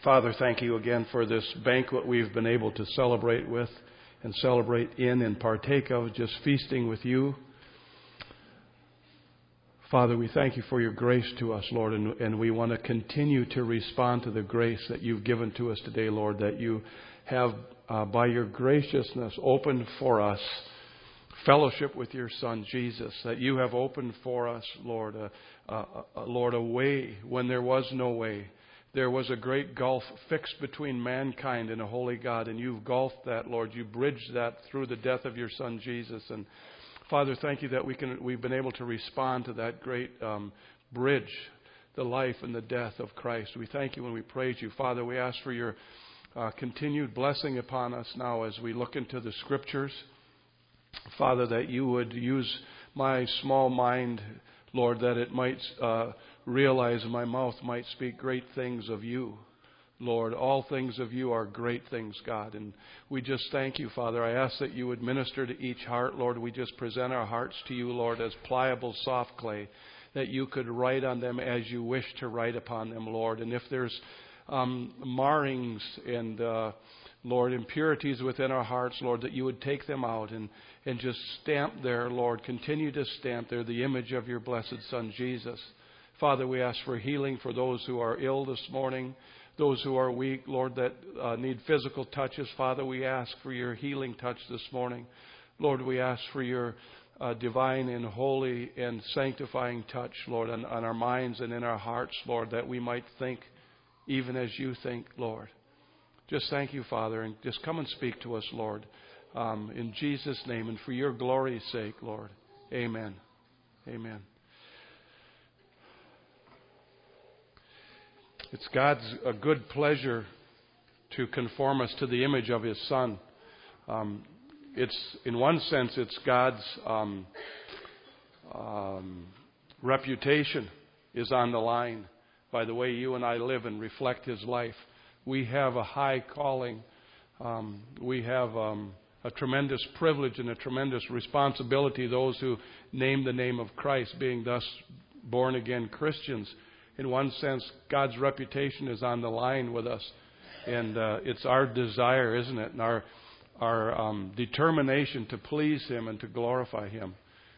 Father, thank you again for this banquet we've been able to celebrate with and celebrate in and partake of, just feasting with you. Father, we thank you for your grace to us, Lord, and we want to continue to respond to the grace that you've given to us today, Lord, that you have, by your graciousness, opened for us fellowship with your Son, Jesus, that you have opened for us, Lord, Lord, a way when there was no way. There was a great gulf fixed between mankind and a holy God, and you've gulfed that, Lord. You bridged that through the death of your Son, Jesus. And Father, thank you that we've been able to respond to that great bridge, the life and the death of Christ. We thank you and we praise you. Father, we ask for your continued blessing upon us now as we look into the Scriptures. Father, that you would use my small mind, Lord, that it might realize my mouth might speak great things of you. Lord, all things of you are great things, God. And we just thank you, Father. I ask that you would minister to each heart. Lord, we just present our hearts to you, Lord, as pliable, soft clay, that you could write on them as you wish to write upon them, Lord. And if there's marrings and, Lord, impurities within our hearts, Lord, that you would take them out and just stamp there, Lord. Continue to stamp there the image of your blessed Son, Jesus. Father, we ask for healing for those who are ill this morning, those who are weak, Lord, that need physical touches. Father, we ask for your healing touch this morning. Lord, we ask for your divine and holy and sanctifying touch, Lord, on our minds and in our hearts, Lord, that we might think even as you think, Lord. Just thank you, Father, and just come and speak to us, Lord, in Jesus' name and for your glory's sake, Lord. Amen. Amen. It's God's good pleasure to conform us to the image of His Son. In one sense, it's God's reputation is on the line by the way you and I live and reflect His life. We have a high calling. We have a tremendous privilege and a tremendous responsibility, those who name the name of Christ, being thus born-again Christians. In one sense, God's reputation is on the line with us. And it's our desire, isn't it, and our determination to please Him and to glorify Him.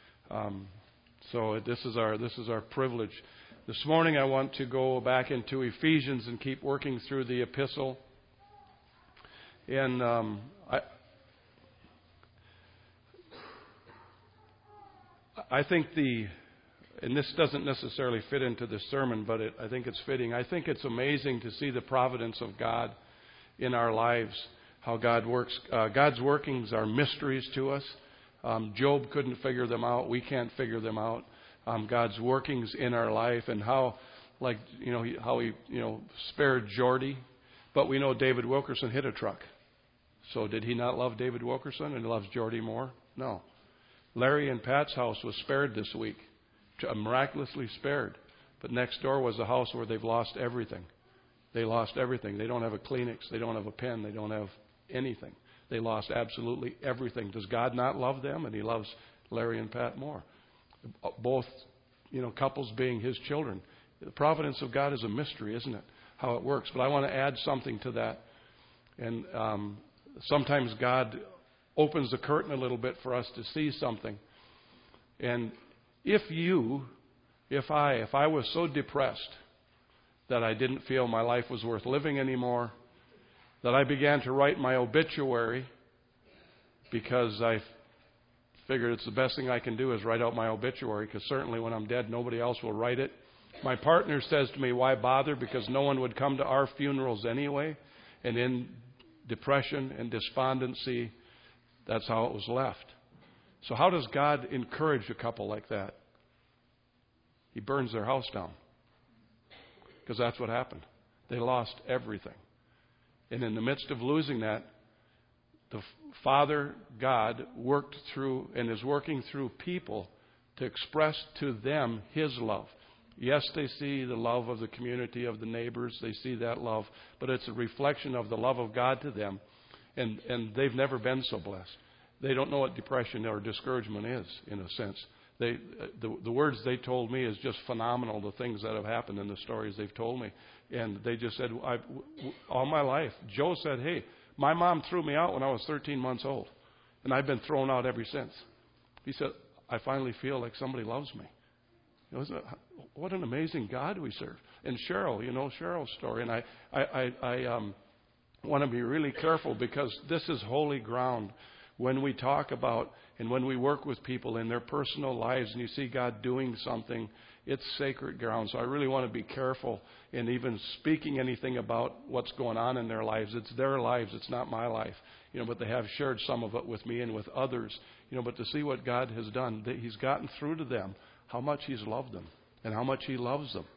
So this is our privilege. This morning I want to go back into Ephesians and keep working through the epistle. And I think and this doesn't necessarily fit into the sermon, but I think it's fitting. I think it's amazing to see the providence of God in our lives, how God works. God's workings are mysteries to us. Job couldn't figure them out. We can't figure them out. God's workings in our life and how he spared Jordy. But we know David Wilkerson hit a truck. So did he not love David Wilkerson and loves Jordy more? No. Larry and Pat's house was spared this week. Miraculously spared. But next door was a house where they've lost everything. They lost everything. They don't have a Kleenex. They don't have a pen. They don't have anything. They lost absolutely everything. Does God not love them? And He loves Larry and Pat more. Both, couples being His children. The providence of God is a mystery, isn't it? How it works. But I want to add something to that. And sometimes God opens the curtain a little bit for us to see something. And if I was so depressed that I didn't feel my life was worth living anymore, that I began to write my obituary because I figured it's the best thing I can do is write out my obituary, because certainly when I'm dead, nobody else will write it. My partner says to me, why bother? Because no one would come to our funerals anyway. And in depression and despondency, that's how it was left. So how does God encourage a couple like that? He burns their house down. Because that's what happened. They lost everything. And in the midst of losing that, the Father, God, worked through and is working through people to express to them His love. Yes, they see the love of the community, of the neighbors. They see that love. But it's a reflection of the love of God to them. And they've never been so blessed. They don't know what depression or discouragement is, in a sense. The words they told me is just phenomenal, the things that have happened in the stories they've told me. And they just said, all my life. Joe said, hey, my mom threw me out when I was 13 months old, and I've been thrown out ever since. He said, I finally feel like somebody loves me. What an amazing God we serve. And Cheryl, you know Cheryl's story. And I want to be really careful, because this is holy ground when we talk about and when we work with people in their personal lives and you see God doing something. It's sacred ground. So I really want to be careful in even speaking anything about what's going on in their lives. It's their lives. It's not my life. But they have shared some of it with me and with others. But to see what God has done, that He's gotten through to them, how much He's loved them and how much He loves them.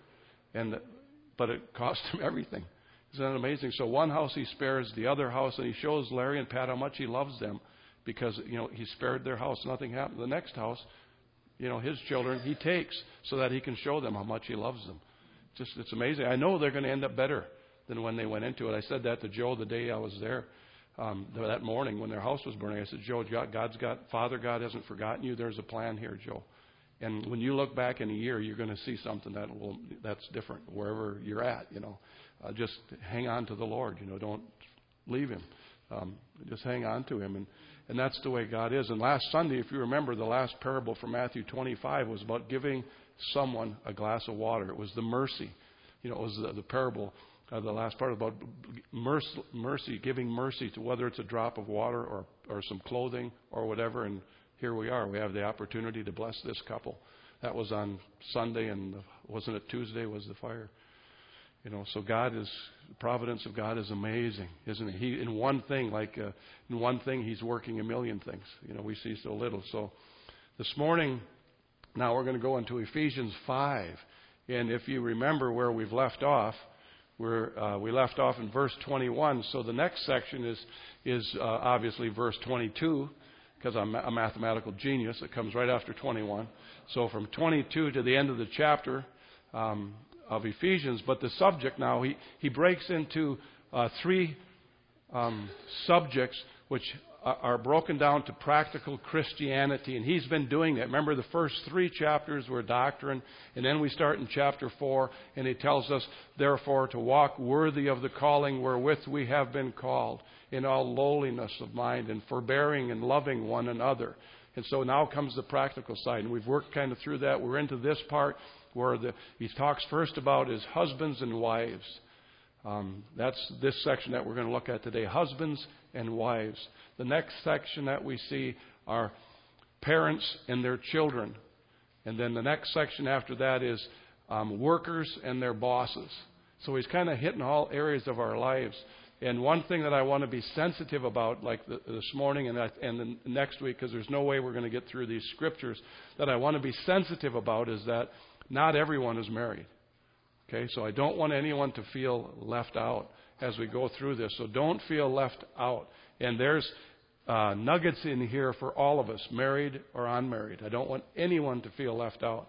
But it cost Him everything. Isn't that amazing? So one house He spares, the other house, and He shows Larry and Pat how much He loves them, because, He spared their house. Nothing happened. The next house, His children, He takes so that He can show them how much He loves them. It's amazing. I know they're going to end up better than when they went into it. I said that to Joe the day I was there, that morning when their house was burning. I said, Joe, Father God hasn't forgotten you. There's a plan here, Joe. And when you look back in a year, you're going to see something that's different wherever you're at. Just hang on to the Lord. Don't leave Him. Just hang on to Him. And that's the way God is. And last Sunday, if you remember, the last parable from Matthew 25 was about giving someone a glass of water. It was the mercy. It was the parable, the last part about mercy, giving mercy to whether it's a drop of water or some clothing or whatever. And here we are. We have the opportunity to bless this couple. That was on Sunday, and wasn't it Tuesday was the fire? So the providence of God is amazing, isn't it? In one thing, He's working a million things. We see so little. So this morning, now we're going to go into Ephesians 5. And if you remember where we've left off, we left off in verse 21. So the next section is obviously verse 22, because I'm a mathematical genius. It comes right after 21. So from 22 to the end of the chapter of Ephesians. But the subject now, he breaks into three subjects which are broken down to practical Christianity. And he's been doing that. Remember, the first three chapters were doctrine. And then we start in chapter 4. And he tells us, therefore, to walk worthy of the calling wherewith we have been called, in all lowliness of mind and forbearing and loving one another. And so now comes the practical side. And we've worked kind of through that. We're into this part where he talks first about his husbands and wives. That's this section that we're going to look at today. Husbands and wives. The next section that we see are parents and their children. And then the next section after that is workers and their bosses. So he's kind of hitting all areas of our lives. And one thing that I want to be sensitive about, like this morning and the next week, because there's no way we're going to get through these scriptures, that I want to be sensitive about is that not everyone is married. Okay, so I don't want anyone to feel left out as we go through this. So don't feel left out. And there's nuggets in here for all of us, married or unmarried. I don't want anyone to feel left out.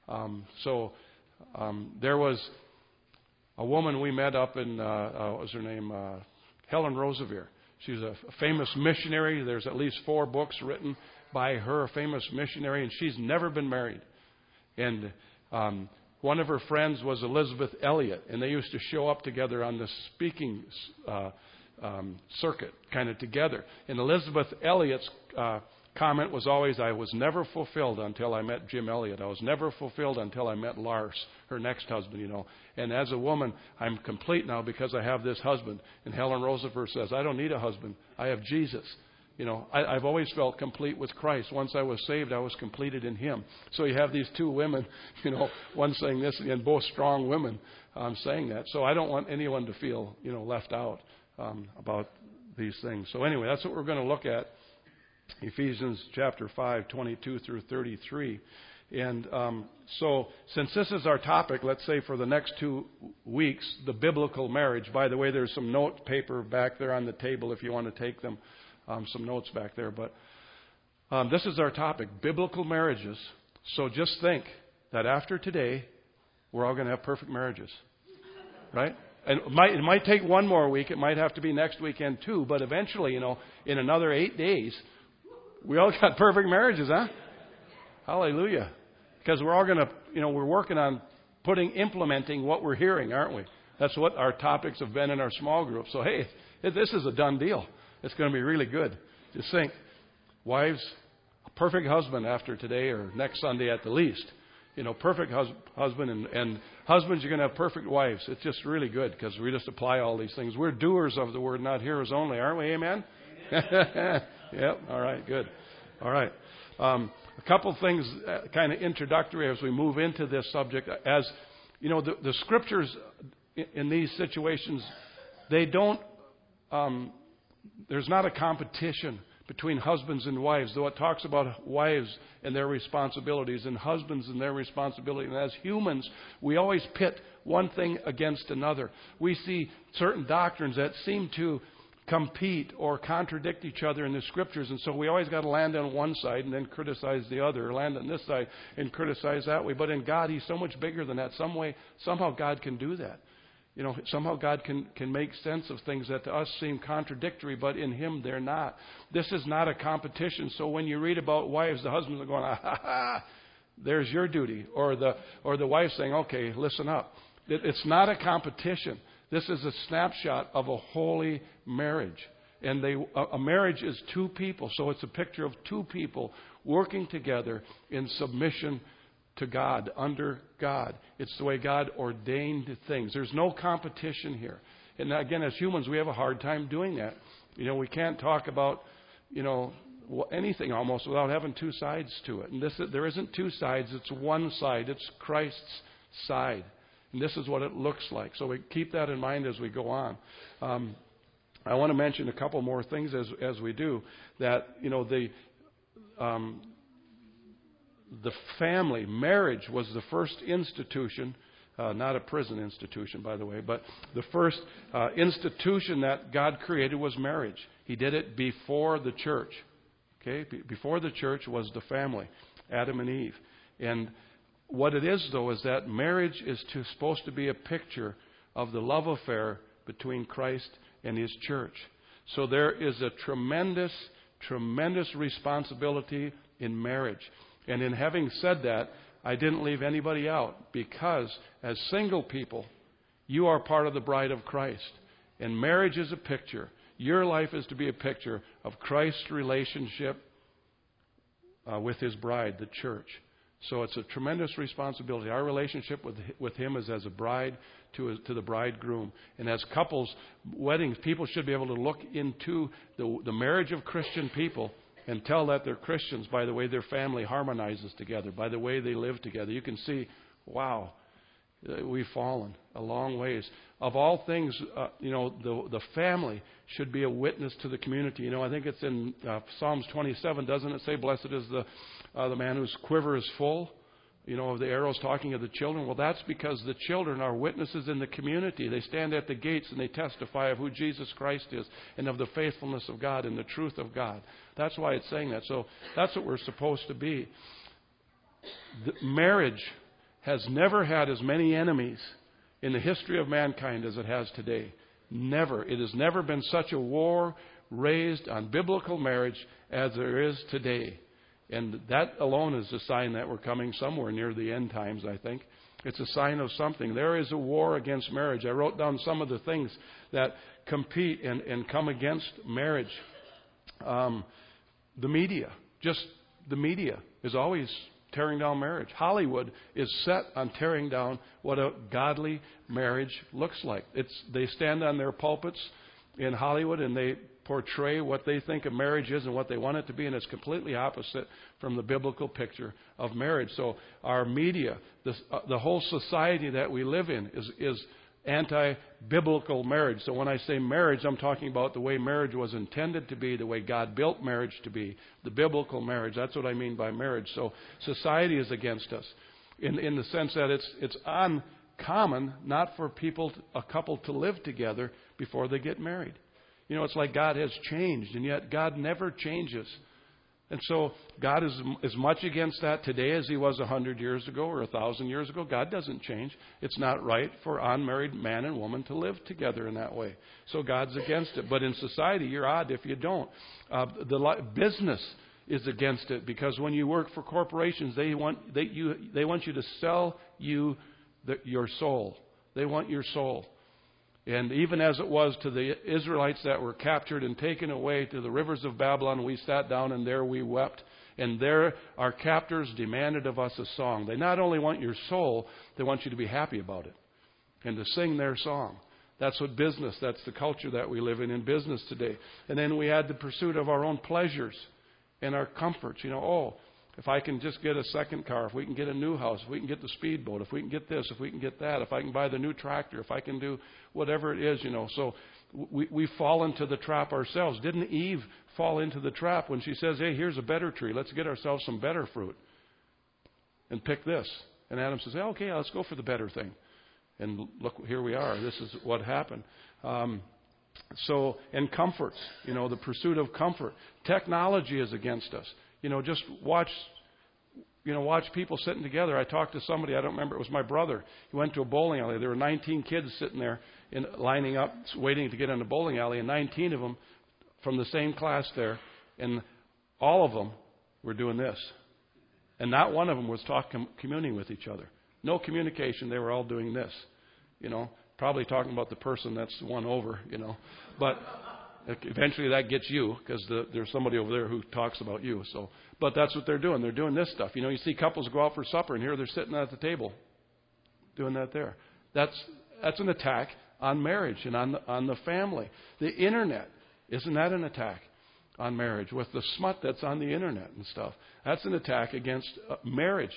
There was a woman we met up in, what was her name? Helen Roosevelt. She was a famous missionary. There's at least 4 books written by her, a famous missionary, and she's never been married. And one of her friends was Elizabeth Elliot, and they used to show up together on the speaking circuit, kind of together. And Elizabeth Elliot's comment was always, I was never fulfilled until I met Jim Elliot. I was never fulfilled until I met Lars, her next husband, And as a woman, I'm complete now because I have this husband. And Helen Roosevelt says, I don't need a husband. I have Jesus. I've always felt complete with Christ. Once I was saved, I was completed in Him. So you have these 2 women, one saying this, and both strong women saying that. So I don't want anyone to feel, left out about these things. So anyway, that's what we're going to look at. Ephesians chapter 5, 22 through 33. And so since this is our topic, let's say for the next 2 weeks, the biblical marriage. By the way, there's some note paper back there on the table if you want to take them. Some notes back there. But this is our topic, biblical marriages. So just think that after today, we're all going to have perfect marriages. Right? And it might take 1 more week. It might have to be next weekend too. But eventually, in another 8 days, we all got perfect marriages, huh? Hallelujah. Because we're all going to, we're working on implementing what we're hearing, aren't we? That's what our topics have been in our small group. So, hey, this is a done deal. It's going to be really good. Just think, wives, a perfect husband after today or next Sunday at the least. Perfect husband, and husbands, you're going to have perfect wives. It's just really good because we just apply all these things. We're doers of the word, not hearers only, aren't we? Amen? Yep. All right, good. All right. A couple things kind of introductory as we move into this subject. As the scriptures in these situations, they don't, there's not a competition between husbands and wives, though it talks about wives and their responsibilities and husbands and their responsibility. And as humans, we always pit one thing against another. We see certain doctrines that seem to compete or contradict each other in the scriptures, and so we always got to land on one side and then criticize the other, or land on this side and criticize that way. But in God, He's so much bigger than that. Somehow God can do that. Somehow God can make sense of things that to us seem contradictory, but in Him they're not. This is not a competition. So when you read about wives, the husbands are going, there's your duty, or the wife saying, okay, listen up. It's not a competition. This is a snapshot of a holy marriage. And a marriage is two people, so it's a picture of two people working together in submission to God, under God. It's the way God ordained things. There's no competition here. And again, as humans, we have a hard time doing that. We can't talk about, anything almost without having two sides to it. And there isn't two sides. It's one side. It's Christ's side. And this is what it looks like. So we keep that in mind as we go on. I want to mention a couple more things as we do. That, the family, marriage was the first institution, not a prison institution, by the way, but the first institution that God created was marriage. He did it before the church. Okay? Before the church was the family, Adam and Eve. And what it is, though, is that marriage is supposed to be a picture of the love affair between Christ and His church. So there is a tremendous, tremendous responsibility in marriage. And in having said that, I didn't leave anybody out, because as single people, you are part of the bride of Christ. And marriage is a picture. Your life is to be a picture of Christ's relationship with His bride, the church. So it's a tremendous responsibility. Our relationship with Him is as a bride to the bridegroom. And as couples, weddings, people should be able to look into the marriage of Christian people and tell that they're Christians by the way their family harmonizes together, by the way they live together. You can see, wow, we've fallen a long ways. Of all things, the family should be a witness to the community. I think it's in Psalms 27, doesn't it say, blessed is the man whose quiver is full, of the arrows, talking of the children. Well, that's because the children are witnesses in the community. They stand at the gates and they testify of who Jesus Christ is and of the faithfulness of God and the truth of God. That's why it's saying that. So that's what we're supposed to be. Marriage has never had as many enemies in the history of mankind as it has today. Never. It has never been such a war raised on biblical marriage as there is today. And that alone is a sign that we're coming somewhere near the end times, I think. It's a sign of something. There is a war against marriage. I wrote down some of the things that compete and come against marriage. The media. Just the media is always tearing down marriage. Hollywood is set on tearing down what a godly marriage looks like. They stand on their pulpits in Hollywood and they portray what they think a marriage is and what they want it to be, and it's completely opposite from the biblical picture of marriage. So our media, the whole society that we live in is anti-biblical marriage. So when I say marriage, I'm talking about the way marriage was intended to be, the way God built marriage to be, the biblical marriage. That's what I mean by marriage. So society is against us in the sense that it's uncommon not for a couple to live together before they get married. It's like God has changed, and yet God never changes. And so God is as much against that today as He was 100 years ago or 1,000 years ago. God doesn't change. It's not right for unmarried man and woman to live together in that way. So God's against it. But in society, you're odd if you don't. Business is against it, because when you work for corporations, they want you to sell your soul. They want your soul. And even as it was to the Israelites that were captured and taken away to the rivers of Babylon, we sat down and there we wept. And there our captors demanded of us a song. They not only want your soul, they want you to be happy about it and to sing their song. That's what business, that's the culture that we live in business today. And then we had the pursuit of our own pleasures and our comforts. If I can just get a second car, if we can get a new house, if we can get the speedboat, if we can get this, if we can get that, if I can buy the new tractor, if I can do whatever it is, So we fall into the trap ourselves. Didn't Eve fall into the trap when she says, hey, here's a better tree. Let's get ourselves some better fruit and pick this. And Adam says, okay, let's go for the better thing. And look, here we are. This is what happened. And comforts, the pursuit of comfort. Technology is against us. Just watch people sitting together. I talked to somebody, I don't remember, it was my brother. He went to a bowling alley. There were 19 kids sitting there lining up, waiting to get in the bowling alley, and 19 of them from the same class there, and all of them were doing this. And not one of them was communing with each other. No communication. They were all doing this, probably talking about the person that's won over, But eventually that gets you because there's somebody over there who talks about you. But that's what they're doing. They're doing this stuff. You see couples go out for supper, and here they're sitting at the table doing that there. That's an attack on marriage and on the family. The Internet, isn't that an attack on marriage with the smut that's on the Internet and stuff? That's an attack against marriage.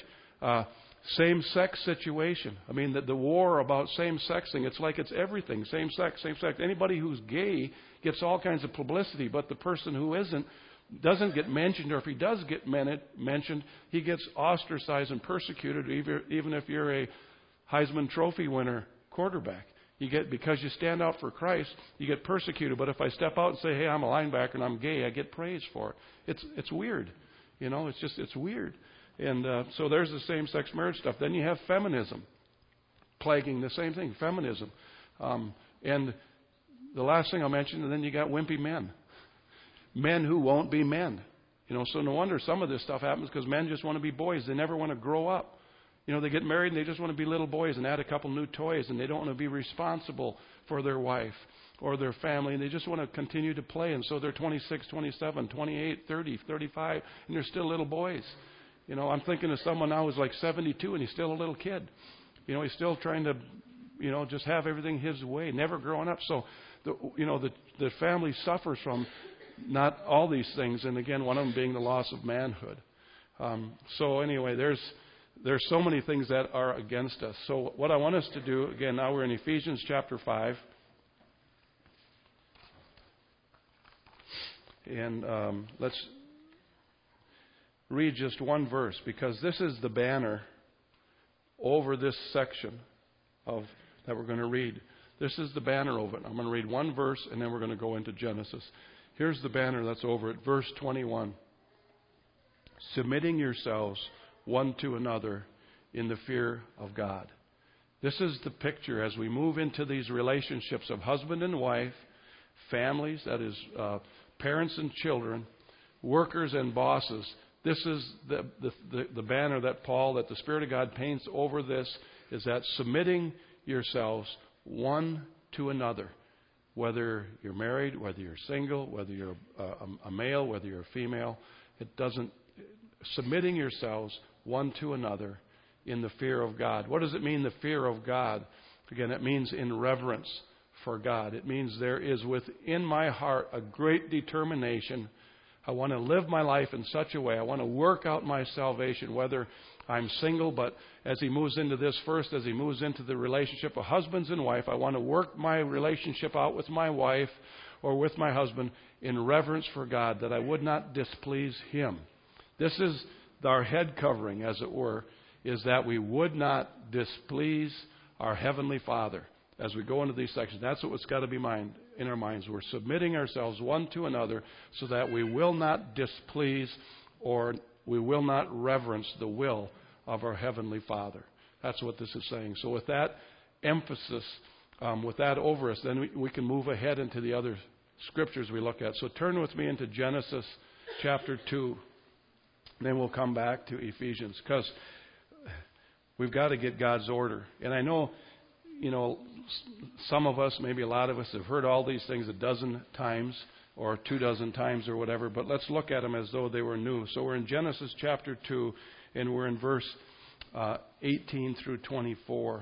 Same-sex situation. I mean, the war about same-sexing, it's like it's everything. Same-sex. Anybody who's gay gets all kinds of publicity, but the person who doesn't get mentioned, or if he does get mentioned, he gets ostracized and persecuted, even if you're a Heisman Trophy winner quarterback. Because you stand out for Christ, you get persecuted. But if I step out and say, hey, I'm a linebacker and I'm gay, I get praised for it. It's weird. It's weird. And so there's the same-sex marriage stuff. Then you have feminism plaguing the same thing, feminism. And the last thing I'll mention, and then you got wimpy men. Men who won't be men. So no wonder some of this stuff happens because men just want to be boys. They never want to grow up. They get married and they just want to be little boys and add a couple new toys, and they don't want to be responsible for their wife or their family, and they just want to continue to play. And so they're 26, 27, 28, 30, 35, and they're still little boys. I'm thinking of someone now who's like 72 and he's still a little kid. He's still trying to, just have everything his way, never growing up. So, the family suffers from not all these things, and again, one of them being the loss of manhood. So anyway, there's so many things that are against us. So what I want us to do, again, now we're in Ephesians chapter 5. And let's read just one verse, because this is the banner over this section that we're going to read. This is the banner over it. I'm going to read one verse, and then we're going to go into Genesis. Here's the banner that's over it. Verse 21. Submitting yourselves one to another in the fear of God. This is the picture as we move into these relationships of husband and wife, families, that is, parents and children, workers and bosses. This is the banner that the Spirit of God paints over this, is that submitting yourselves one to another. Whether you're married, whether you're single, whether you're a male, whether you're a female, submitting yourselves one to another in the fear of God. What does it mean, the fear of God? Again, it means in reverence for God. It means there is within my heart a great determination. I want to live my life in such a way. I want to work out my salvation, whether I'm single, but as he moves into this first, as he moves into the relationship of husbands and wife, I want to work my relationship out with my wife or with my husband in reverence for God, that I would not displease him. This is our head covering, as it were, is that we would not displease our Heavenly Father as we go into these sections. That's what's got to be in our minds. We're submitting ourselves one to another so that we will not displease or we will not reverence the will of our Heavenly Father. That's what this is saying. So with that emphasis, with that over us, then we can move ahead into the other scriptures we look at. So turn with me into Genesis chapter 2. Then we'll come back to Ephesians, because we've got to get God's order. And I know, some of us, maybe a lot of us, have heard all these things a dozen times or 24 times or whatever, but let's look at them as though they were new. So we're in Genesis chapter 2, and we're in verse 18 through 24.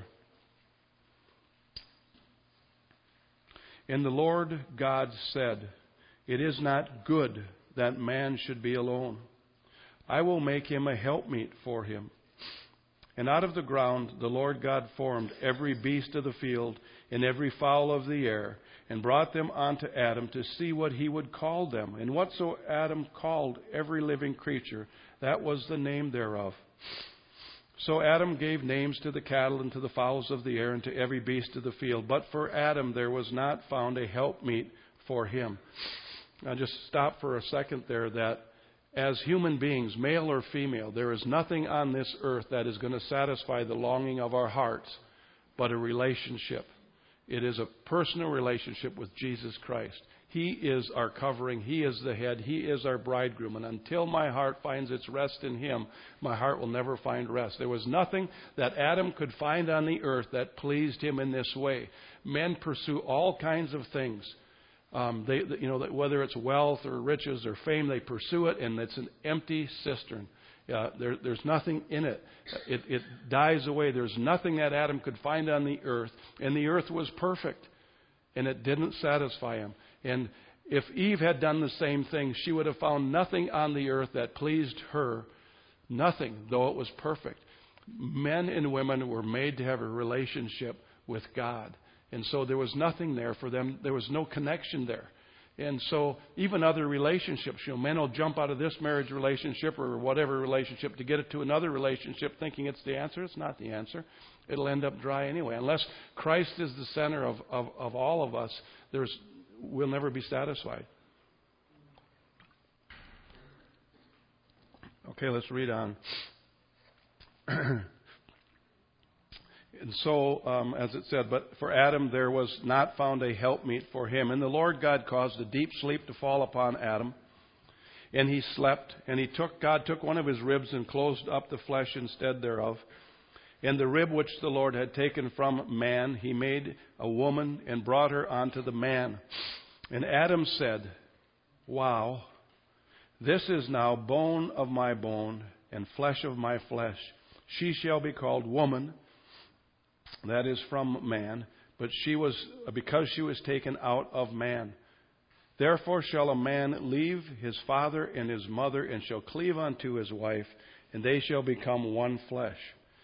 And the Lord God said, "It is not good that man should be alone. I will make him a helpmeet for him." And out of the ground the Lord God formed every beast of the field and every fowl of the air, and brought them unto Adam to see what he would call them. And whatso Adam called every living creature, that was the name thereof. So Adam gave names to the cattle and to the fowls of the air and to every beast of the field. But for Adam there was not found a helpmeet for him. Now just stop for a second there, that as human beings, male or female, there is nothing on this earth that is going to satisfy the longing of our hearts but a relationship. It is a personal relationship with Jesus Christ. He is our covering. He is the head. He is our bridegroom. And until my heart finds its rest in Him, my heart will never find rest. There was nothing that Adam could find on the earth that pleased him in this way. Men pursue all kinds of things. Whether it's wealth or riches or fame, they pursue it, and it's an empty cistern. There's nothing in it. It dies away. There's nothing that Adam could find on the earth, and the earth was perfect, and it didn't satisfy him. And if Eve had done the same thing, she would have found nothing on the earth that pleased her, nothing, though it was perfect. Men and women were made to have a relationship with God. And so there was nothing there for them. There was no connection there. And so even other relationships, men will jump out of this marriage relationship or whatever relationship to get it to another relationship thinking it's the answer. It's not the answer. It'll end up dry anyway. Unless Christ is the center of all of us, we'll never be satisfied. Okay, let's read on. And so, as it said, but for Adam there was not found a helpmeet for him. And the Lord God caused a deep sleep to fall upon Adam. And he slept. And God took one of his ribs and closed up the flesh instead thereof. And the rib which the Lord had taken from man, he made a woman and brought her unto the man. And Adam said, "Wow, this is now bone of my bone and flesh of my flesh. She shall be called woman, that is from man, but because she was taken out of man. Therefore shall a man leave his father and his mother, and shall cleave unto his wife, and they shall become one flesh."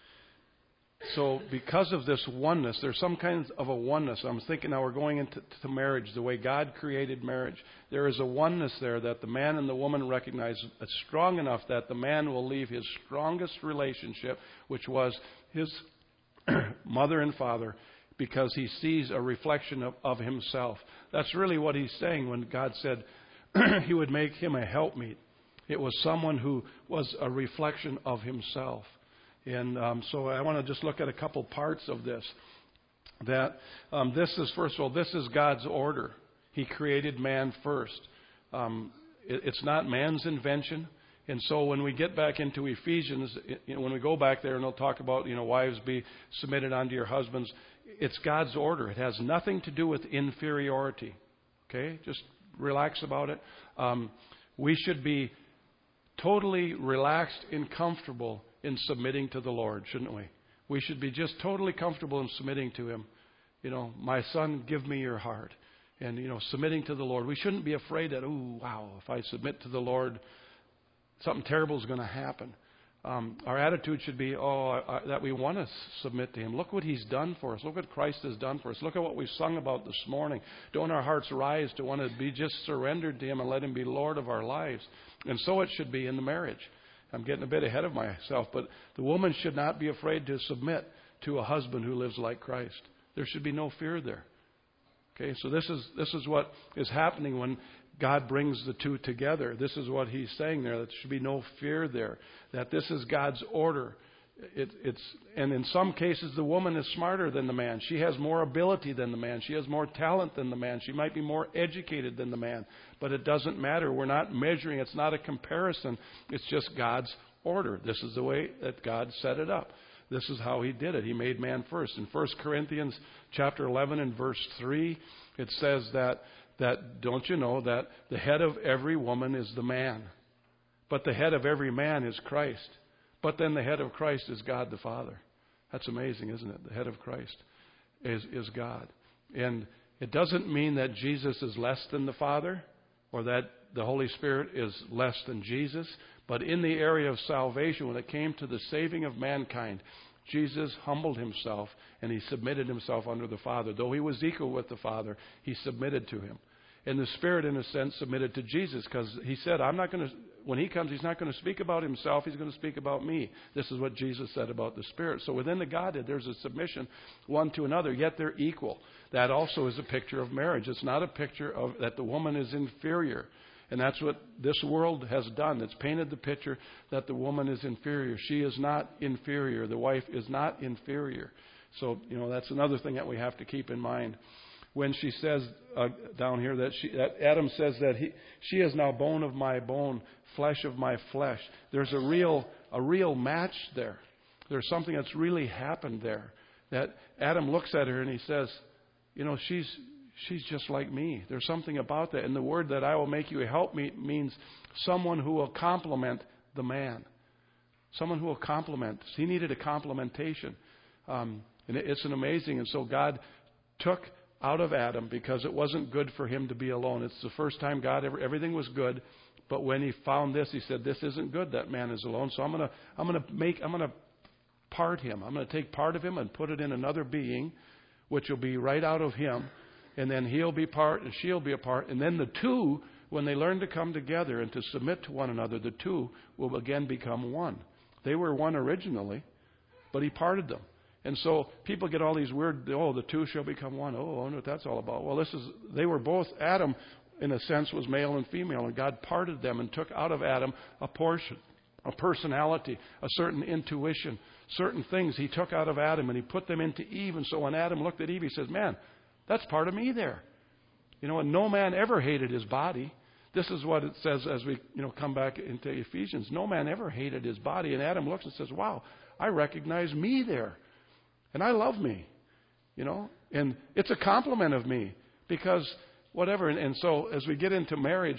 So because of this oneness, there's some kind of a oneness. I'm thinking now we're going into marriage, the way God created marriage. There is a oneness there that the man and the woman recognize. It's strong enough that the man will leave his strongest relationship, which was his mother and father, because he sees a reflection of himself. That's really what he's saying when God said he would make him a helpmeet. It was someone who was a reflection of himself. And so I want to just look at a couple parts of this. That first of all, this is God's order. He created man first. It's not man's invention. And so when we get back into Ephesians, when we go back there and they'll talk about, wives be submitted unto your husbands, it's God's order. It has nothing to do with inferiority. Okay? Just relax about it. We should be totally relaxed and comfortable in submitting to the Lord, shouldn't we? We should be just totally comfortable in submitting to Him. My son, give me your heart. And, submitting to the Lord. We shouldn't be afraid that, if I submit to the Lord, something terrible is going to happen. Our attitude should be, that we want to submit to Him. Look what He's done for us. Look what Christ has done for us. Look at what we've sung about this morning. Don't our hearts rise to want to be just surrendered to Him and let Him be Lord of our lives? And so it should be in the marriage. I'm getting a bit ahead of myself, but the woman should not be afraid to submit to a husband who lives like Christ. There should be no fear there. Okay, so this is what is happening when God brings the two together. This is what He's saying there. That there should be no fear there. That this is God's order. And in some cases, the woman is smarter than the man. She has more ability than the man. She has more talent than the man. She might be more educated than the man. But it doesn't matter. We're not measuring. It's not a comparison. It's just God's order. This is the way that God set it up. this is how he did it. He made man first. In 1 Corinthians chapter 11 and verse 3, it says that don't you know that the head of every woman is the man, but the head of every man is Christ. But then the head of Christ is God the Father. That's amazing, isn't it? The head of Christ is God. And it doesn't mean that Jesus is less than the Father or that the Holy Spirit is less than Jesus. But in the area of salvation, when it came to the saving of mankind, Jesus humbled himself and he submitted himself under the Father. Though he was equal with the Father, he submitted to him. And the Spirit, in a sense, submitted to Jesus because he said, when he comes, he's not going to speak about himself. He's going to speak about me. This is what Jesus said about the Spirit. So within the Godhead, there's a submission one to another, yet they're equal. That also is a picture of marriage. It's not a picture of that the woman is inferior. And that's what this world has done. It's painted the picture that the woman is inferior. She is not inferior. The wife is not inferior. So, that's another thing that we have to keep in mind. When she says down here that Adam says that she is now bone of my bone, flesh of my flesh. There's a real match there. There's something that's really happened there. That Adam looks at her and he says, she's just like me. There's something about that. And the word that I will make you a helpmeet means someone who will complement the man. Someone who will complement. He needed a complementation. And it's an amazing. And so God took out of Adam because it wasn't good for him to be alone. It's the first time everything was good, but when he found this, he said, "This isn't good that man is alone. So I'm going to part him. I'm going to take part of him and put it in another being, which will be right out of him, and then he'll be part and she'll be a part, and then the two, when they learn to come together and to submit to one another, the two will again become one. They were one originally, but he parted them." And so people get all these weird, the two shall become one. I wonder what that's all about. Well, they were both, Adam, in a sense, was male and female, and God parted them and took out of Adam a portion, a personality, a certain intuition, certain things he took out of Adam and he put them into Eve. And so when Adam looked at Eve, he says, "Man, that's part of me there." And no man ever hated his body. This is what it says as we, come back into Ephesians. No man ever hated his body. And Adam looks and says, "Wow, I recognize me there. And I love me, and it's a compliment of me because whatever." And so as we get into marriage,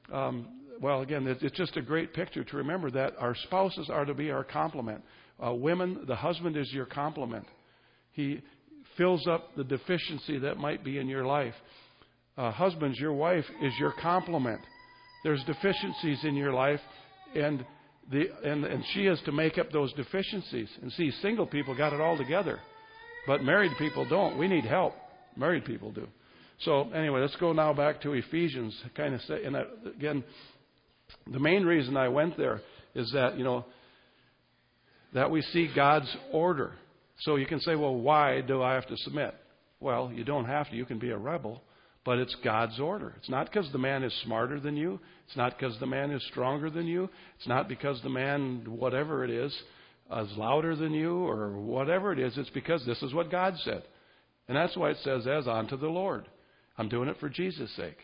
again, it's just a great picture to remember that our spouses are to be our complement. Women, the husband is your complement. He fills up the deficiency that might be in your life. Husbands, your wife is your complement. There's deficiencies in your life, and she is to make up those deficiencies. And see, single people got it all together, but married people don't. We need help. Married people do. So anyway, let's go now back to Ephesians. Kind of say, and again, the main reason I went there is that that we see God's order. So you can say, well, why do I have to submit? Well, you don't have to. You can be a rebel. But it's God's order. It's not because the man is smarter than you. It's not because the man is stronger than you. It's not because the man, whatever it is louder than you or whatever it is. It's because this is what God said. And that's why it says, "As unto the Lord." I'm doing it for Jesus' sake,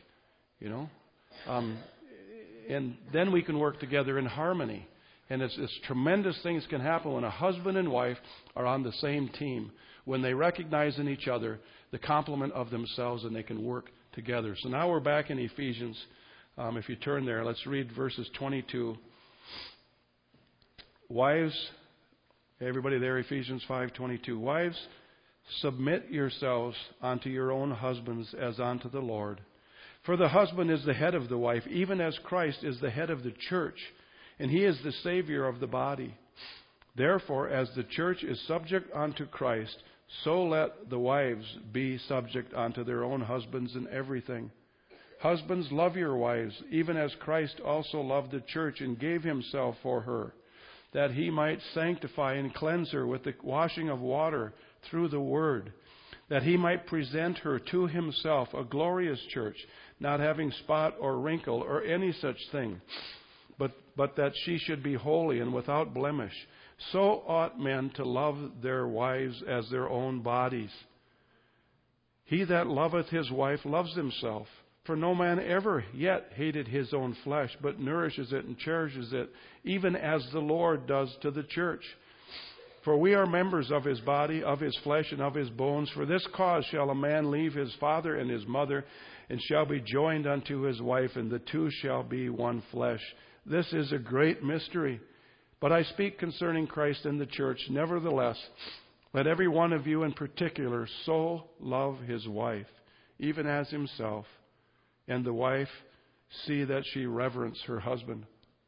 and then we can work together in harmony. And it's tremendous things can happen when a husband and wife are on the same team, when they recognize in each other the complement of themselves and they can work together. So now we're back in Ephesians. If you turn there, let's read verses 22. Wives, everybody there, Ephesians 5:22. Wives, submit yourselves unto your own husbands as unto the Lord. For the husband is the head of the wife, even as Christ is the head of the church, and he is the Savior of the body. Therefore, as the church is subject unto Christ, so let the wives be subject unto their own husbands in everything. Husbands, love your wives, even as Christ also loved the church and gave himself for her, that he might sanctify and cleanse her with the washing of water through the word, that he might present her to himself a glorious church, not having spot or wrinkle or any such thing, but that she should be holy and without blemish. So ought men to love their wives as their own bodies. He that loveth his wife loves himself. For no man ever yet hated his own flesh, but nourishes it and cherishes it, even as the Lord does to the church, For we are members of his body, of his flesh, and of his bones. For this cause shall a man leave his father and his mother, and shall be joined unto his wife, and the two shall be one flesh. This is a great mystery. But I speak concerning Christ and the church. Nevertheless, let every one of you in particular so love his wife, even as himself, and the wife see that she reverence her husband.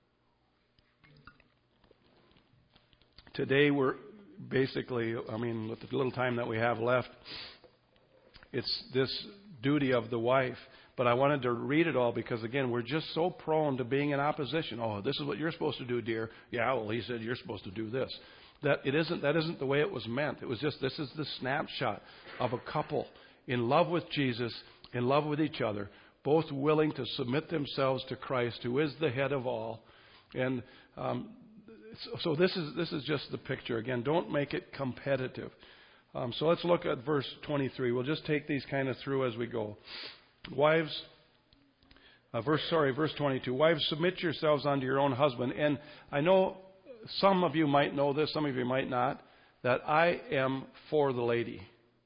Today we're basically, with the little time that we have left, it's this duty of the wife. But I wanted to read it all because, again, we're just so prone to being in opposition. Oh, this is what you're supposed to do, dear. Yeah, well, he said you're supposed to do this. That isn't the way it was meant. It was just, this is the snapshot of a couple in love with Jesus, in love with each other, both willing to submit themselves to Christ, who is the head of all. And so this is just the picture. Again, don't make it competitive. So let's look at verse 23. We'll just take these kind of through as we go. Wives, verse 22. Wives, submit yourselves unto your own husband. And I know some of you might know this, some of you might not, that I am for the lady.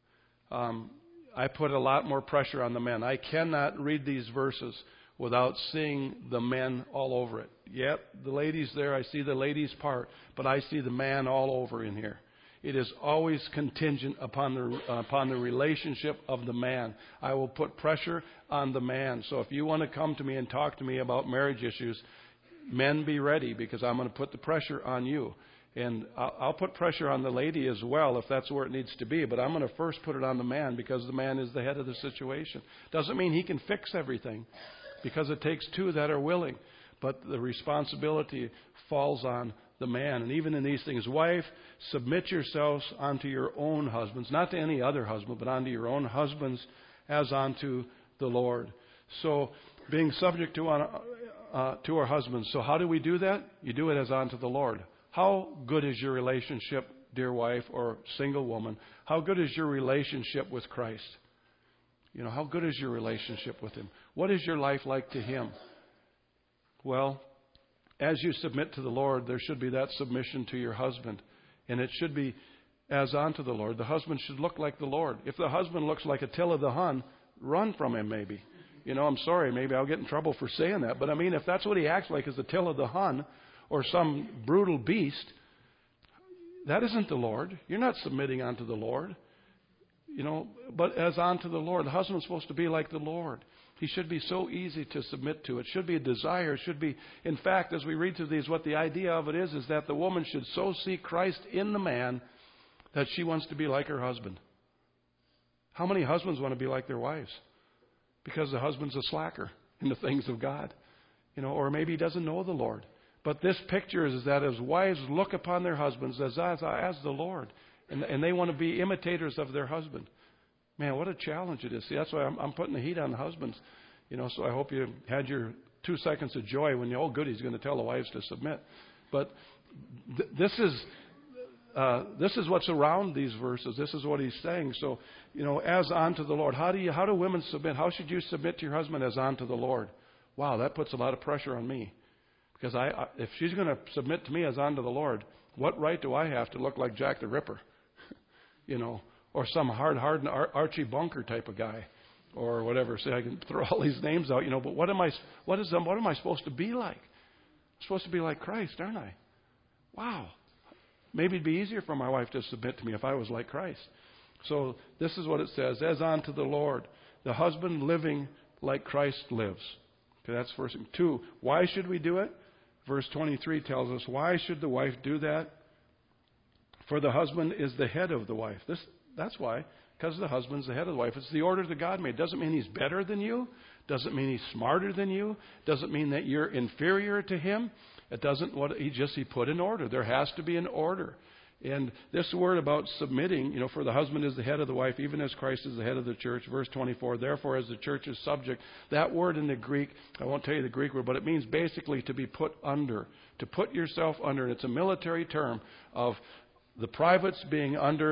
I put a lot more pressure on the men. I cannot read these verses without seeing the men all over it. Yep, the ladies there, I see the ladies' part, but I see the man all over in here. It is always contingent upon the relationship of the man. I will put pressure on the man. So if you want to come to me and talk to me about marriage issues, men, be ready, because I'm going to put the pressure on you. And I'll put pressure on the lady as well if that's where it needs to be. But I'm going to first put it on the man because the man is the head of the situation. Doesn't mean he can fix everything, because it takes two that are willing. But the responsibility falls on the man. And even in these things, wife, submit yourselves unto your own husbands, not to any other husband, but unto your own husbands as unto the Lord. So being subject to our husbands. So how do we do that? You do it as unto the Lord. How good is your relationship, dear wife or single woman? How good is your relationship with Christ? You know, how good is your relationship with Him? What is your life like to Him? Well, as you submit to the Lord, there should be that submission to your husband. And it should be as unto the Lord. The husband should look like the Lord. If the husband looks like Attila the Hun, run from him maybe. You know, I'm sorry, maybe I'll get in trouble for saying that. But I mean, if that's what he acts like, is Attila the Hun or some brutal beast, that isn't the Lord. You're not submitting unto the Lord. You know, but as unto the Lord. The husband's supposed to be like the Lord. He should be so easy to submit to. It should be a desire. It should be, in fact, as we read through these, what the idea of it is that the woman should so see Christ in the man that she wants to be like her husband. How many husbands want to be like their wives? Because the husband's a slacker in the things of God. You know, or maybe he doesn't know the Lord. But this picture is that as wives look upon their husbands as the Lord. And they want to be imitators of their husband. Man, what a challenge it is. See, that's why I'm putting the heat on the husbands. You know, so I hope you had your 2 seconds of joy when the old goodie's going to tell the wives to submit. But this is what's around these verses. This is what he's saying. So, you know, as unto the Lord. How do women submit? How should you submit to your husband as unto the Lord? Wow, that puts a lot of pressure on me. Because if she's going to submit to me as unto the Lord, what right do I have to look like Jack the Ripper? You know, or some hard-hardened Archie Bunker type of guy, or whatever. See, I can throw all these names out, you know. But what am I supposed to be like? I'm supposed to be like Christ, aren't I? Wow. Maybe it'd be easier for my wife to submit to me if I was like Christ. So this is what it says: as unto the Lord, the husband living like Christ lives. Okay, that's verse 2. Why should we do it? Verse 23 tells us, why should the wife do that? For the husband is the head of the wife. That's why. Because the husband's the head of the wife. It's the order that God made. Doesn't mean he's better than you. Doesn't mean he's smarter than you. Doesn't mean that you're inferior to him. It doesn't. He put an order. There has to be an order. And this word about submitting, you know, for the husband is the head of the wife, even as Christ is the head of the church. Verse 24, therefore, as the church is subject. That word in the Greek, I won't tell you the Greek word, but it means basically to be put under, to put yourself under. And it's a military term of the privates being under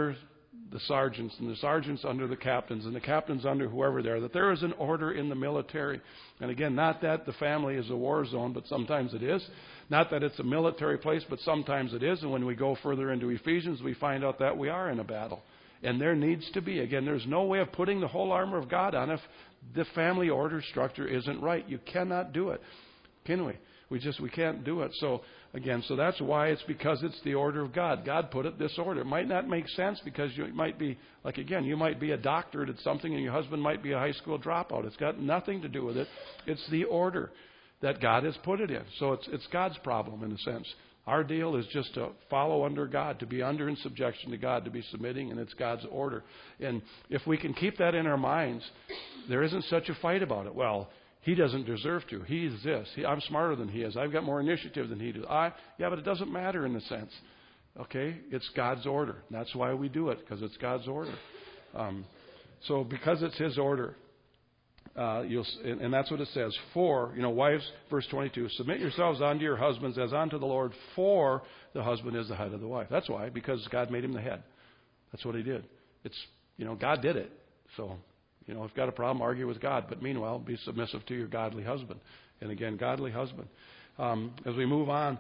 the sergeants, and the sergeants under the captains, and the captains under whoever they are, that there is an order in the military. And again, not that the family is a war zone, but sometimes it is. Not that it's a military place, but sometimes it is. And when we go further into Ephesians, we find out that we are in a battle. And there needs to be. Again, there's no way of putting the whole armor of God on if the family order structure isn't right. You cannot do it. Can we? We can't do it. So that's why it's because it's the order of God. God put it this order. It might not make sense because you might be, you might be a doctorate at something and your husband might be a high school dropout. It's got nothing to do with it. It's the order that God has put it in. So it's God's problem in a sense. Our deal is just to follow under God, to be under in subjection to God, to be submitting, and it's God's order. And if we can keep that in our minds, there isn't such a fight about it. Well, he doesn't deserve to. He's this. I'm smarter than he is. I've got more initiative than he does. Yeah, but it doesn't matter in a sense. Okay? It's God's order. And that's why we do it, because it's God's order. So because it's his order, and that's what it says. For, wives, verse 22, submit yourselves unto your husbands as unto the Lord, for the husband is the head of the wife. That's why, because God made him the head. That's what he did. It's, God did it. So, if you've got a problem, argue with God. But meanwhile, be submissive to your godly husband. And again, godly husband. As we move on,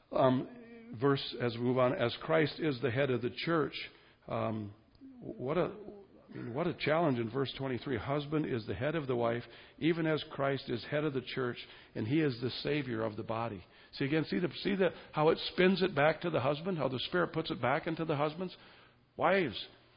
as Christ is the head of the church, what a challenge in verse 23. Husband is the head of the wife, even as Christ is head of the church, and he is the Savior of the body. See again, see how it spins it back to the husband, how the Spirit puts it back into the husbands? Wives,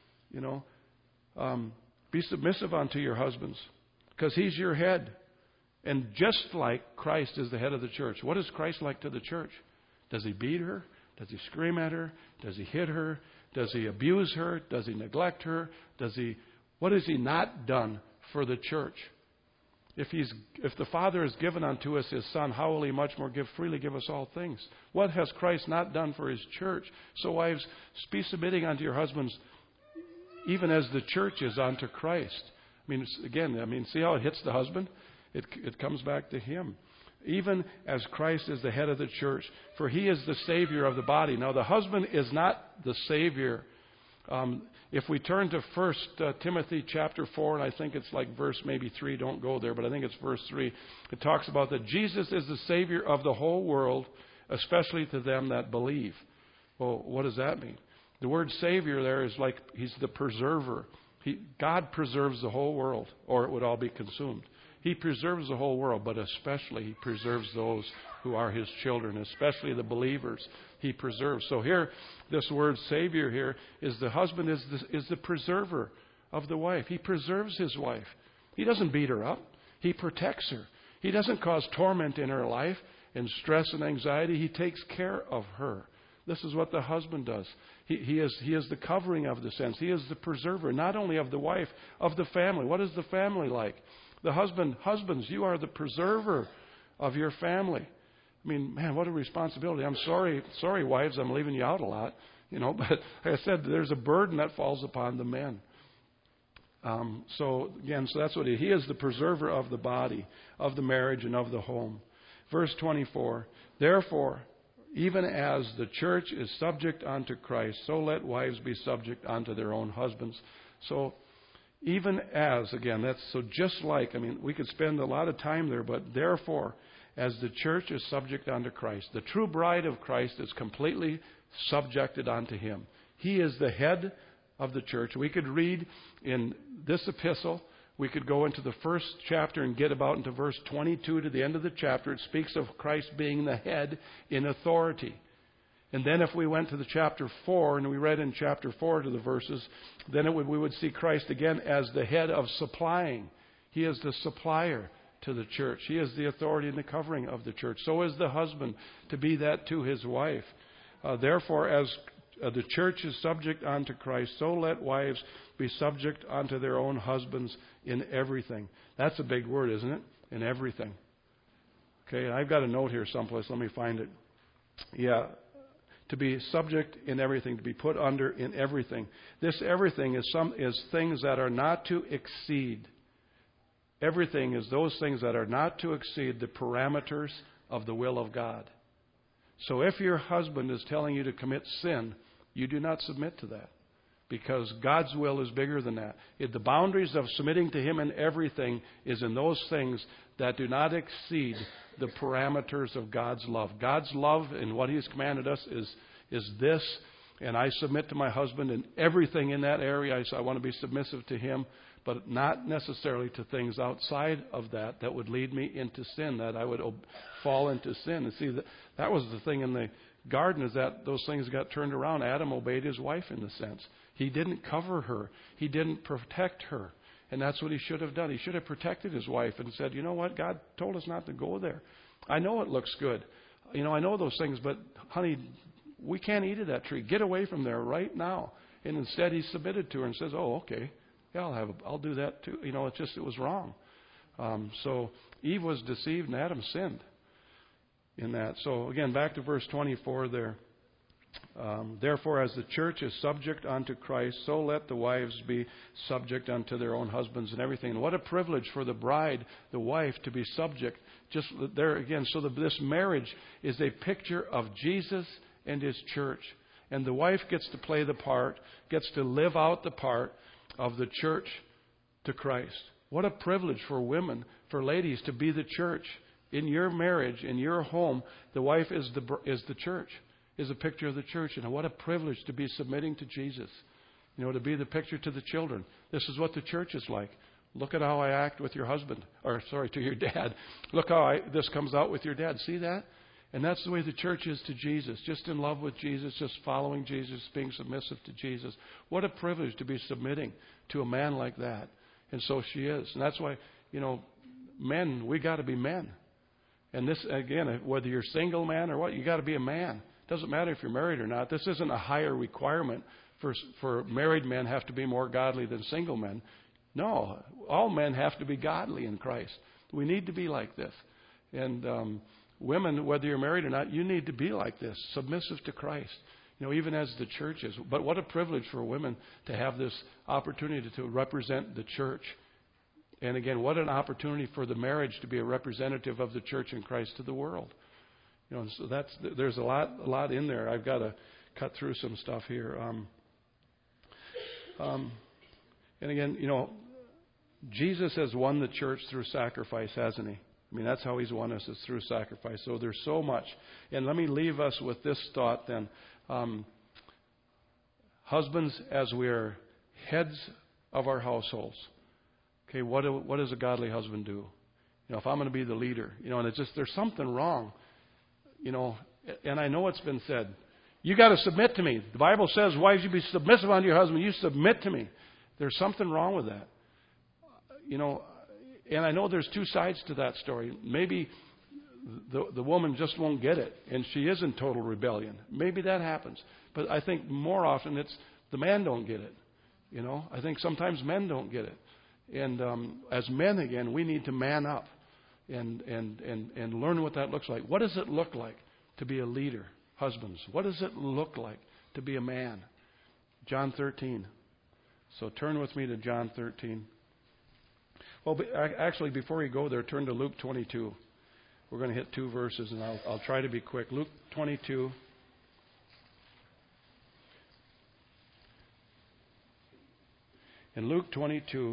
be submissive unto your husbands, because he's your head. And just like Christ is the head of the church, what is Christ like to the church? Does he beat her? Does he scream at her? Does he hit her? Does he abuse her? Does he neglect her? What has he not done for the church? If the Father has given unto us his Son, how will he much more freely give us all things? What has Christ not done for his church? So wives, be submitting unto your husbands, even as the church is unto Christ. See how it hits the husband? It comes back to him. Even as Christ is the head of the church, for he is the Savior of the body. Now, the husband is not the Savior. If we turn to 1 Timothy chapter 4, and I think it's like verse maybe 3, don't go there, but I think it's verse 3, it talks about that Jesus is the Savior of the whole world, especially to them that believe. Well, what does that mean? The word Savior there is like he's the preserver. God preserves the whole world, or it would all be consumed. He preserves the whole world, but especially he preserves those who are his children, especially the believers he preserves. So here, this word Savior here is the husband is the preserver of the wife. He preserves his wife. He doesn't beat her up. He protects her. He doesn't cause torment in her life and stress and anxiety. He takes care of her. This is what the husband does. He is the covering of the sense. He is the preserver, not only of the wife, of the family. What is the family like? The husbands, you are the preserver of your family. What a responsibility. I'm sorry, wives, I'm leaving you out a lot. But like I said, there's a burden that falls upon the men. So that's what he is the preserver of the body, of the marriage, and of the home. Verse 24, therefore, even as the church is subject unto Christ, so let wives be subject unto their own husbands. So, even as, just like, we could spend a lot of time there, but therefore, as the church is subject unto Christ, the true bride of Christ is completely subjected unto him. He is the head of the church. We could read in this epistle, we could go into the first chapter and get about into verse 22 to the end of the chapter. It speaks of Christ being the head in authority. And then if we went to the chapter 4 and we read in chapter 4 to the verses, then we would see Christ again as the head of supplying. He is the supplier to the church. He is the authority and the covering of the church. So is the husband to be that to his wife. Therefore, as the church is subject unto Christ, so let wives be subject unto their own husbands in everything. That's a big word, isn't it? In everything. Okay, I've got a note here someplace. Let me find it. Yeah. To be subject in everything, to be put under in everything. This everything is things that are not to exceed. Everything is those things that are not to exceed the parameters of the will of God. So if your husband is telling you to commit sin, you do not submit to that. because God's will is bigger than that. The boundaries of submitting to Him in everything is in those things that do not exceed the parameters of God's love. God's love and what He has commanded us is this, and I submit to my husband in everything in that area. I want to be submissive to him, but not necessarily to things outside of that would lead me into sin, that I would fall into sin. And see, that was the thing in the garden, is that those things got turned around. Adam obeyed his wife in the sense. He didn't cover her. He didn't protect her. And that's what he should have done. He should have protected his wife and said, you know what, God told us not to go there. I know it looks good. I know those things, but honey, we can't eat of that tree. Get away from there right now. And instead he submitted to her and says, oh, okay. Yeah, I'll do that too. It was wrong. So Eve was deceived and Adam sinned in that. So again, back to verse 24 there. Therefore, as the church is subject unto Christ, so let the wives be subject unto their own husbands and everything. And what a privilege for the bride, the wife, to be subject. Just there again, so this marriage is a picture of Jesus and His church. And the wife gets to play the part, gets to live out the part of the church to Christ. What a privilege for women, for ladies, to be the church. In your marriage, in your home, the wife is the church, is a picture of the church. And what a privilege to be submitting to Jesus. To be the picture to the children. This is what the church is like. Look at how I act with your husband, to your dad. Look how this comes out with your dad. See that? And that's the way the church is to Jesus. Just in love with Jesus, just following Jesus, being submissive to Jesus. What a privilege to be submitting to a man like that. And so she is. And that's why, men, we got to be men. And this, again, whether you're single man or what, you got to be a man. It doesn't matter if you're married or not. This isn't a higher requirement for married men have to be more godly than single men. No, all men have to be godly in Christ. We need to be like this. And women, whether you're married or not, you need to be like this, submissive to Christ. Even as the church is. But what a privilege for women to have this opportunity to represent the church. And again, what an opportunity for the marriage to be a representative of the church in Christ to the world. And so there's a lot in there. I've got to cut through some stuff here. And again, Jesus has won the church through sacrifice, hasn't He? That's how He's won us, is through sacrifice. So there's so much. And let me leave us with this thought then. Husbands, as we are heads of our households, okay, what does a godly husband do? If I'm going to be the leader, and it's just, there's something wrong, and I know it's been said. You got to submit to me. The Bible says, wives, you be submissive unto your husband. You submit to me. There's something wrong with that. And I know there's two sides to that story. Maybe the woman just won't get it, and she is in total rebellion. Maybe that happens. But I think more often it's the man don't get it. I think sometimes men don't get it. And as men, again, we need to man up and learn what that looks like. What does it look like to be a leader? Husbands, what does it look like to be a man? John 13. So turn with me to John 13. Well, actually, before you go there, turn to Luke 22. We're going to hit 2 verses, and I'll try to be quick. Luke 22. In Luke 22,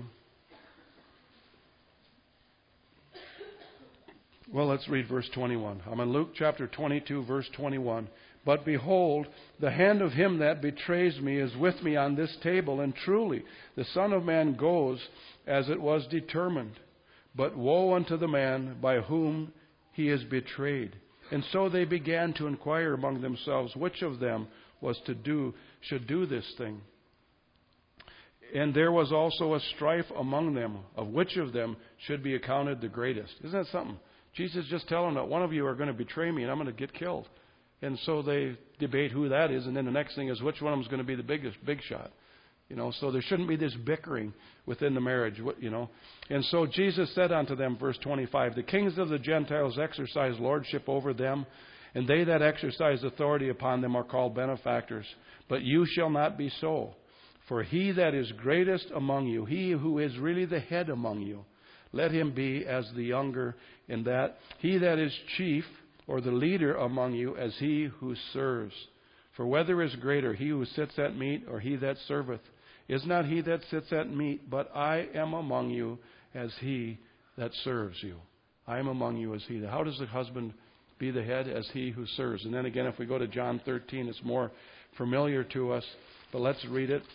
well, let's read verse 21. I'm in Luke chapter 22, verse 21. But behold, the hand of him that betrays me is with me on this table, and truly the Son of Man goes as it was determined. But woe unto the man by whom he is betrayed. And so they began to inquire among themselves which of them should do this thing. And there was also a strife among them of which of them should be accounted the greatest. Isn't that something? Jesus just telling that one of you are going to betray me and I'm going to get killed. And so they debate who that is, and then the next thing is which one of them is going to be the big shot. So there shouldn't be this bickering within the marriage, And so Jesus said unto them, verse 25, the kings of the Gentiles exercise lordship over them, and they that exercise authority upon them are called benefactors. But you shall not be so. For he that is greatest among you, he who is really the head among you, let him be as the younger, in that he that is chief or the leader among you as he who serves. For whether is greater, he who sits at meat or he that serveth? Is not he that sits at meat, but I am among you as he that serves you. I am among you as he. How does the husband be the head? As he who serves. And then again, if we go to John 13, it's more familiar to us, but let's read it.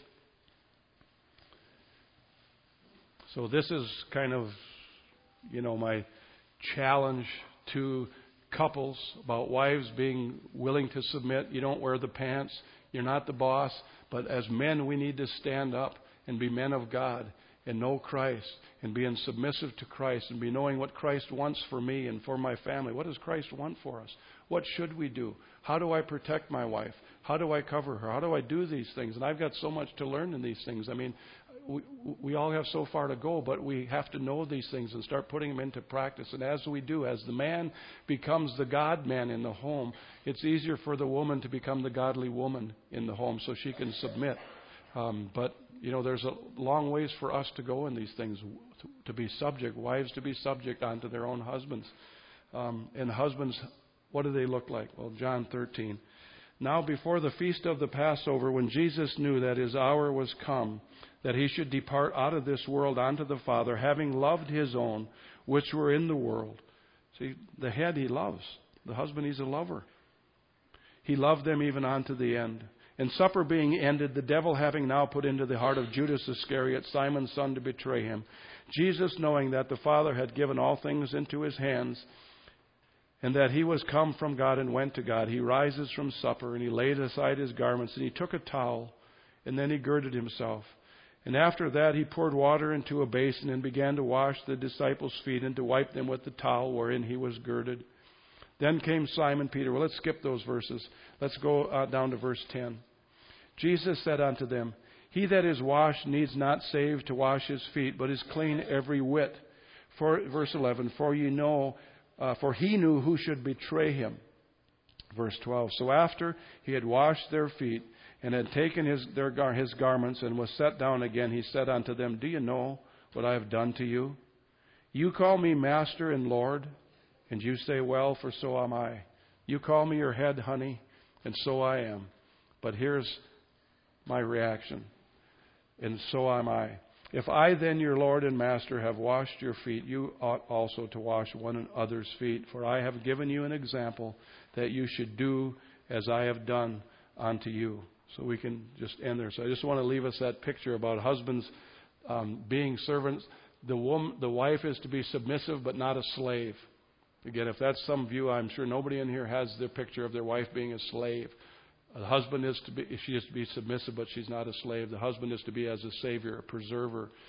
So this is kind of, my challenge to couples about wives being willing to submit. You don't wear the pants. You're not the boss. But as men, we need to stand up and be men of God and know Christ and being submissive to Christ and be knowing what Christ wants for me and for my family. What does Christ want for us? What should we do? How do I protect my wife? How do I cover her? How do I do these things? And I've got so much to learn in these things. I mean, we all have so far to go, but we have to know these things and start putting them into practice. And as we do, as the man becomes the God man in the home, it's easier for the woman to become the godly woman in the home so she can submit. But there's a long ways for us to go in these things, to be subject, wives to be subject unto their own husbands. And husbands, what do they look like? Well, John 13. Now before the feast of the Passover, when Jesus knew that his hour was come, that he should depart out of this world unto the Father, having loved his own, which were in the world. See, the head he loves. The husband, he's a lover. He loved them even unto the end. And supper being ended, the devil having now put into the heart of Judas Iscariot, Simon's son, to betray him, Jesus, knowing that the Father had given all things into his hands, and that he was come from God and went to God, he rises from supper, and he laid aside his garments, and he took a towel, and then he girded himself. And after that he poured water into a basin and began to wash the disciples' feet and to wipe them with the towel wherein he was girded. Then came Simon Peter. Well, let's skip those verses. Let's go down to verse 10. Jesus said unto them, He that is washed needs not save to wash his feet, but is clean every whit. Verse 11, for he knew who should betray him. Verse 12, so after he had washed their feet, and had taken his garments, and was set down again, he said unto them, Do you know what I have done to you? You call me Master and Lord, and you say, Well, for so am I. You call me your head, honey, and so I am. But here's my reaction, and so am I. If I then, your Lord and Master, have washed your feet, you ought also to wash one another's feet. For I have given you an example that you should do as I have done unto you. So we can just end there. So I just want to leave us that picture about husbands being servants. The wife is to be submissive but not a slave. Again, if that's some view, I'm sure nobody in here has the picture of their wife being a slave. The husband she is to be submissive, but she's not a slave. The husband is to be as a savior, a preserver,